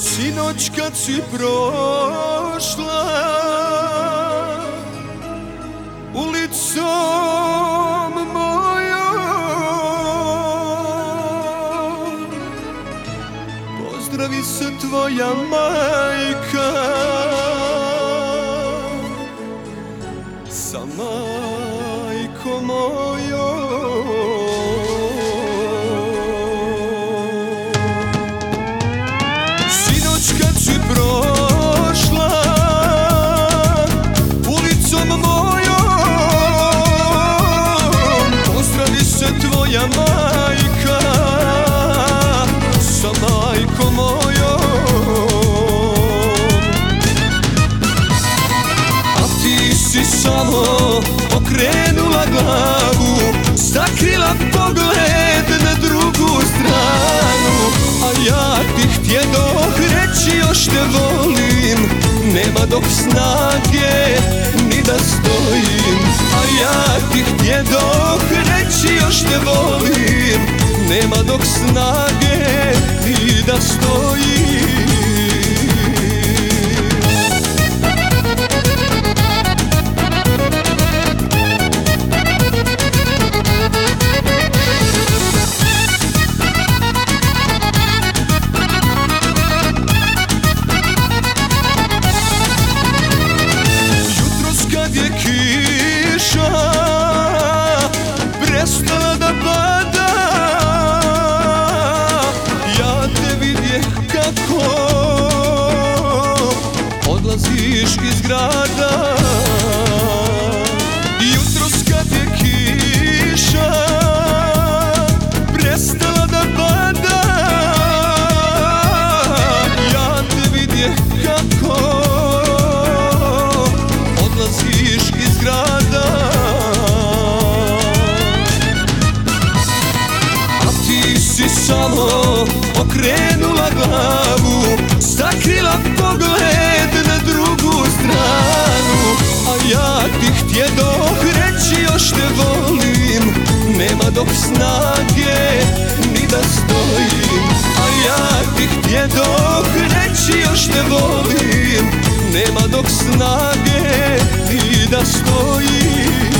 Sinoć kad si prošla ulicom mojom, pozdravi se tvoja majka sa majkom mojom. Kad si prošla ulicom mojom, pozdravi se tvoja majka sa majkom mojom. A ti si samo okrenula glavu, sakrila pogled na drugu stranu, a ja ti htjedoh reći još te volim, nema dok snage ni da stojim. A ja ti htjedoh reći još te volim, nema dok snage ni da stojim. Prestala da pada, ja te vidjeh kako odlaziš iz grada. Jutros kad je kiša prestala da pada, ja te vidjeh kako odlaziš iz grada. Si samo okrenula glavu, sakrila pogled na drugu stranu, a ja ti htjedoh reći još te volim, nema dok snage ni da stojim. A ja ti htjedoh reći još te volim, nema dok snage ni da stojim.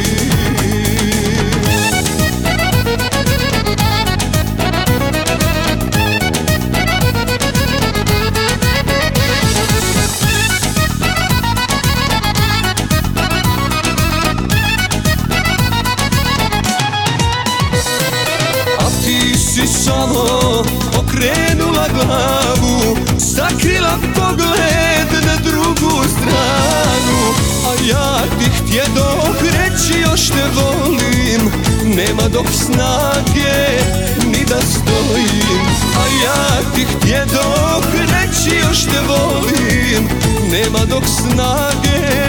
Si samo okrenula glavu, sakrila pogled na drugu stranu, a ja ti htjedoh reći još te volim, nema dok snage ni da stojim. A ja ti htjedoh reći još te volim, nema dok snage